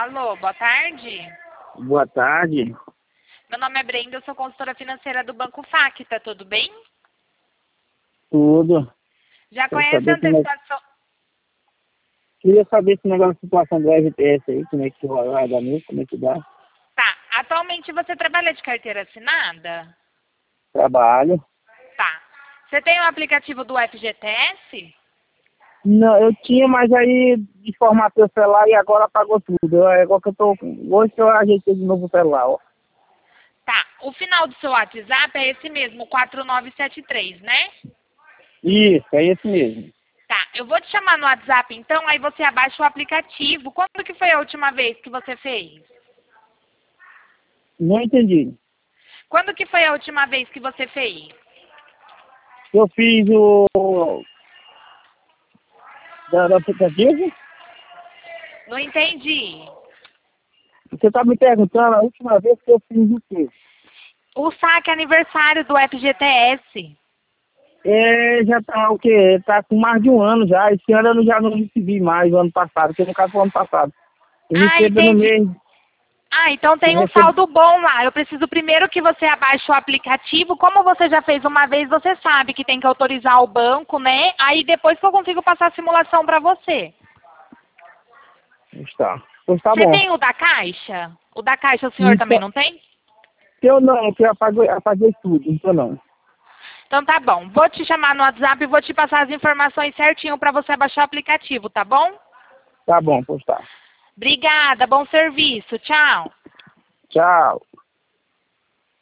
Alô, boa tarde. Boa tarde. Meu nome é Brenda, eu sou consultora financeira do Banco Facta, tudo bem? Tudo. Já Quero conhece a saber antecipação? Queria saber esse negócio da situação do FGTS aí, como é que vai dar mesmo, como é que dá. Tá, atualmente você trabalha de carteira assinada? Trabalho. Tá. Você tem o aplicativo do FGTS? Não, eu tinha, mas aí desformatei o celular e agora apagou tudo. Agora que eu tô. Hoje que eu ajeitei de novo o celular, ó. Tá, o final do seu WhatsApp é esse mesmo, 4973, né? Isso, é esse mesmo. Tá, eu vou te chamar no WhatsApp então, aí você abaixa o aplicativo. Quando que foi a última vez que você fez? Não entendi. Quando que foi a última vez que você fez? Eu fiz o. Da aplicativo? Não entendi. Você tá me perguntando a última vez que eu fiz o quê? O saque aniversário do FGTS. É, já tá o quê? Tá com mais de um ano já. Esse ano eu já não recebi mais, o ano passado, porque no caso foi o ano passado. Eu Ah, recebo no entendi. mês. Ah, então Eu tem um recebo. saldo bom lá. Eu preciso primeiro que você abaixe o aplicativo. Como você já fez uma vez, você sabe que tem que autorizar o banco, né? Aí depois que eu consigo passar a simulação para você. Está. Pois tá Você bom. tem o da Caixa? O da Caixa o senhor também Então, não tem? eu não, que eu apaguei tudo, então não. Então tá bom. Vou te chamar no WhatsApp e vou te passar as informações certinho para você baixar o aplicativo, tá bom? Tá bom, pois tá. Obrigada, bom serviço. Tchau. Tchau.